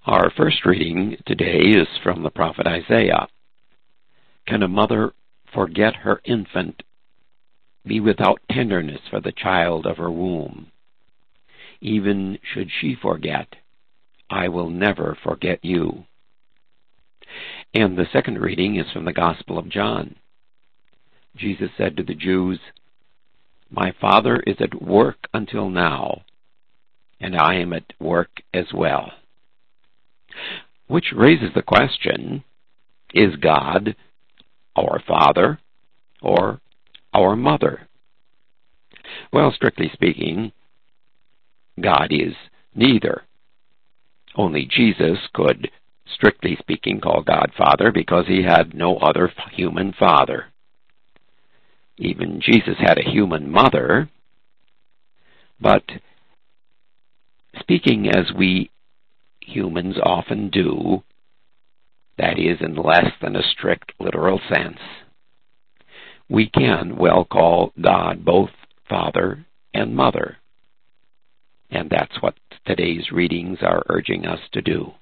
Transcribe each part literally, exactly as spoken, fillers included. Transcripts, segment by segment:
Our first reading today is from the prophet Isaiah. Can a mother forget her infant, be without tenderness for the child of her womb? Even should she forget, I will never forget you. And the second reading is from the Gospel of John. Jesus said to the Jews, My Father is at work until now, and I am at work as well. Which raises the question, is God our Father or our Mother? Well, strictly speaking, God is neither. Only Jesus could, strictly speaking, call God Father because he had no other human father. Even Jesus had a human mother, but speaking as we humans often do, that is in less than a strict literal sense, we can well call God both Father and Mother. And that's what today's readings are urging us to do.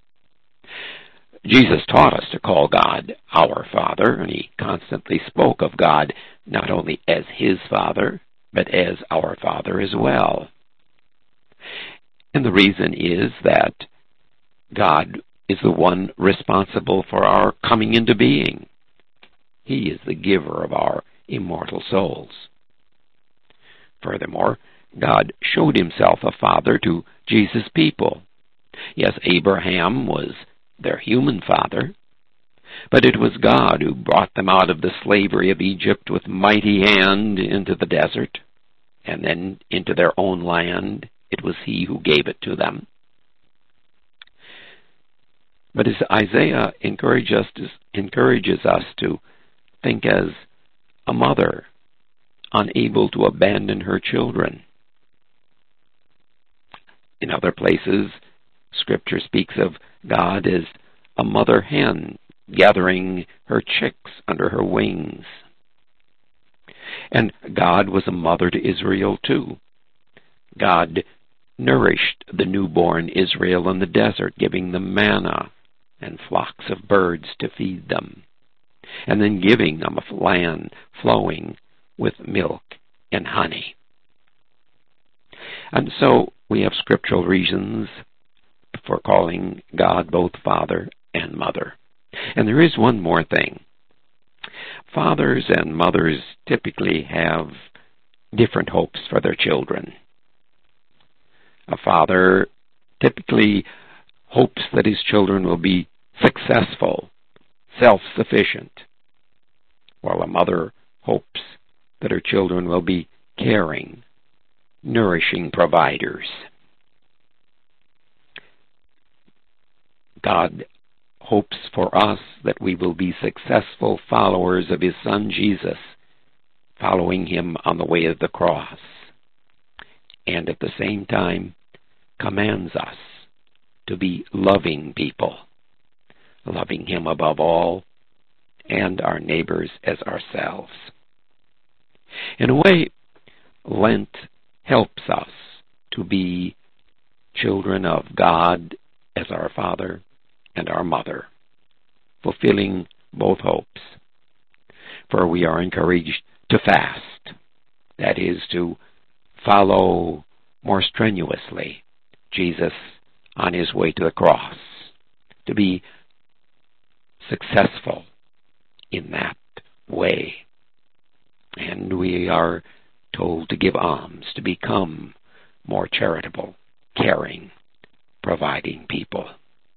Jesus taught us to call God our Father, and he constantly spoke of God not only as his Father, but as our Father as well. And the reason is that God is the one responsible for our coming into being. He is the giver of our immortal souls. Furthermore, God showed himself a father to Jesus' people. Yes, Abraham was their human father, but it was God who brought them out of the slavery of Egypt with mighty hand into the desert, and then into their own land. It was he who gave it to them. But as Isaiah encourages us to, encourages us to think as a mother unable to abandon her children. In other places, Scripture speaks of God as a mother hen gathering her chicks under her wings. And God was a mother to Israel too. God nourished the newborn Israel in the desert, giving them manna and flocks of birds to feed them, and then giving them a land flowing with milk and honey. And so we have scriptural reasons for calling God both Father and Mother. And there is one more thing. Fathers and mothers typically have different hopes for their children. A father typically hopes that his children will be successful, self-sufficient, while a mother hopes that her children will be caring, nourishing providers. God hopes for us that we will be successful followers of his Son Jesus, following him on the way of the cross, and at the same time commands us to be loving people, loving him above all, and our neighbors as ourselves. In a way, Lent helps us to be children of God as our Father and our Mother, fulfilling both hopes. For we are encouraged to fast, that is, to follow more strenuously Jesus on his way to the cross, to be successful in that way. And we are told to give alms, to become more charitable, caring, providing people.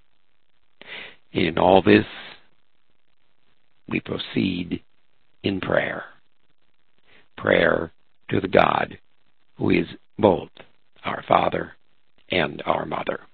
In all this, we proceed in prayer. Prayer to the God who is both our Father and our Mother.